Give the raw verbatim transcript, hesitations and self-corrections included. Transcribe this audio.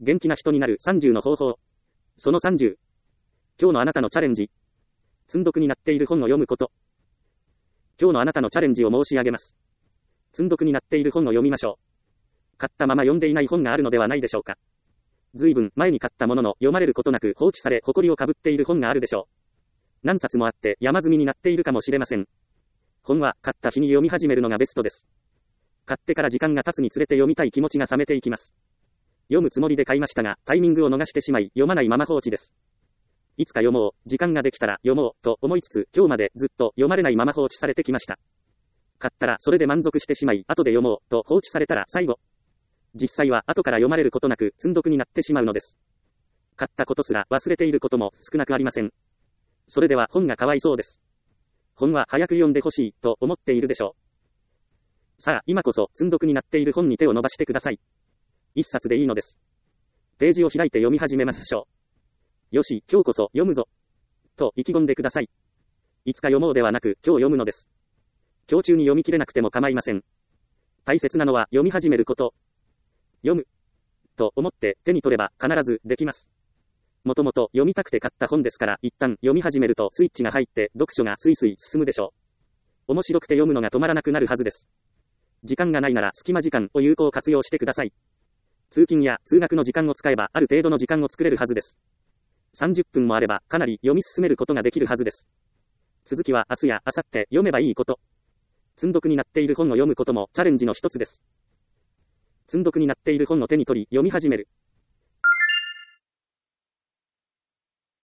元気な人になるさんじゅうの方法。そのさんじゅう。今日のあなたのチャレンジ。積読になっている本を読むこと。今日のあなたのチャレンジを申し上げます。積読になっている本を読みましょう。買ったまま読んでいない本があるのではないでしょうか。ずいぶん前に買ったものの読まれることなく放置され埃をかぶっている本があるでしょう。何冊もあって山積みになっているかもしれません。本は買った日に読み始めるのがベストです。買ってから時間が経つにつれて読みたい気持ちが冷めていきます。読むつもりで買いましたが、タイミングを逃してしまい、読まないまま放置です。いつか読もう、時間ができたら読もう、と思いつつ、今日までずっと読まれないまま放置されてきました。買ったらそれで満足してしまい、後で読もう、と放置されたら最後。実際は後から読まれることなく、積読になってしまうのです。買ったことすら忘れていることも少なくありません。それでは本がかわいそうです。本は早く読んでほしい、と思っているでしょう。さあ、今こそ積読になっている本に手を伸ばしてください。一冊でいいのです。ページを開いて読み始めましょう。よし、今日こそ読むぞ。と意気込んでください。いつか読もうではなく、今日読むのです。今日中に読み切れなくても構いません。大切なのは読み始めること。読む。と思って手に取れば必ずできます。もともと読みたくて買った本ですから、一旦読み始めるとスイッチが入って読書がスイスイ進むでしょう。面白くて読むのが止まらなくなるはずです。時間がないなら隙間時間を有効活用してください。通勤や通学の時間を使えばある程度の時間を作れるはずです。さんじゅっぷんもあればかなり読み進めることができるはずです。続きは明日や明後日読めばいいこと。積読になっている本を読むこともチャレンジの一つです。積読になっている本を手に取り読み始める。